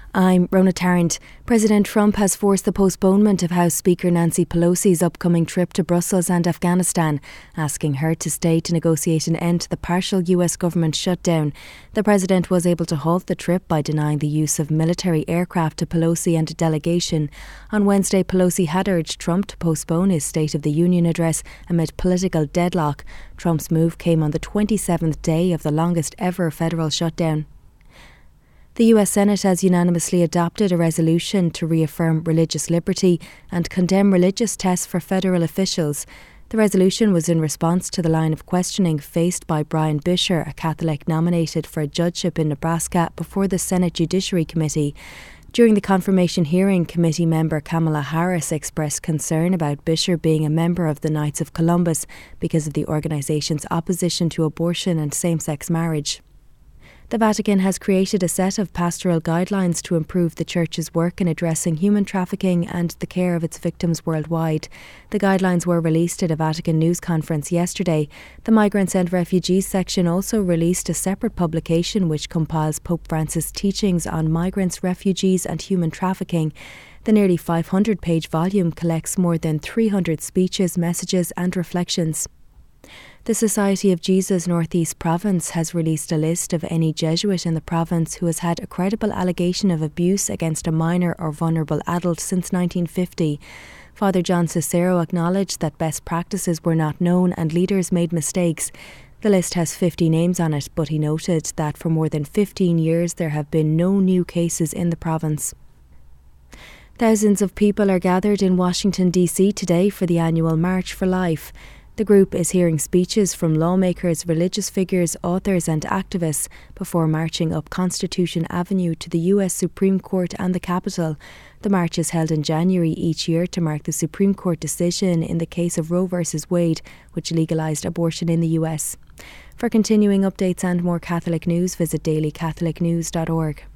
I'm Rona Tarrant. President Trump has forced the postponement of House Speaker Nancy Pelosi's upcoming trip to Brussels and Afghanistan, asking her to stay to negotiate an end to the partial US government shutdown. The president was able to halt the trip by denying the use of military aircraft to Pelosi and a delegation. On Wednesday, Pelosi had urged Trump to postpone his State of the Union address amid political deadlock. Trump's move came on the 27th day of the longest ever federal shutdown. The US Senate has unanimously adopted a resolution to reaffirm religious liberty and condemn religious tests for federal officials. The resolution was in response to the line of questioning faced by Brian Bisher, a Catholic nominated for a judgeship in Nebraska, before the Senate Judiciary Committee. During the confirmation hearing, committee member Kamala Harris expressed concern about Bisher being a member of the Knights of Columbus because of the organisation's opposition to abortion and same-sex marriage. The Vatican has created a set of pastoral guidelines to improve the Church's work in addressing human trafficking and the care of its victims worldwide. The guidelines were released at a Vatican news conference yesterday. The Migrants and Refugees section also released a separate publication which compiles Pope Francis' teachings on migrants, refugees and human trafficking. The nearly 500-page volume collects more than 300 speeches, messages and reflections. The Society of Jesus North East Province has released a list of any Jesuit in the province who has had a credible allegation of abuse against a minor or vulnerable adult since 1950. Father John Cicero acknowledged that best practices were not known and leaders made mistakes. The list has 50 names on it, but he noted that for more than 15 years there have been no new cases in the province. Thousands of people are gathered in Washington, D.C. today for the annual March for Life. The group is hearing speeches from lawmakers, religious figures, authors and activists before marching up Constitution Avenue to the US Supreme Court and the Capitol. The march is held in January each year to mark the Supreme Court decision in the case of Roe v. Wade, which legalised abortion in the US. For continuing updates and more Catholic news, visit dailycatholicnews.org.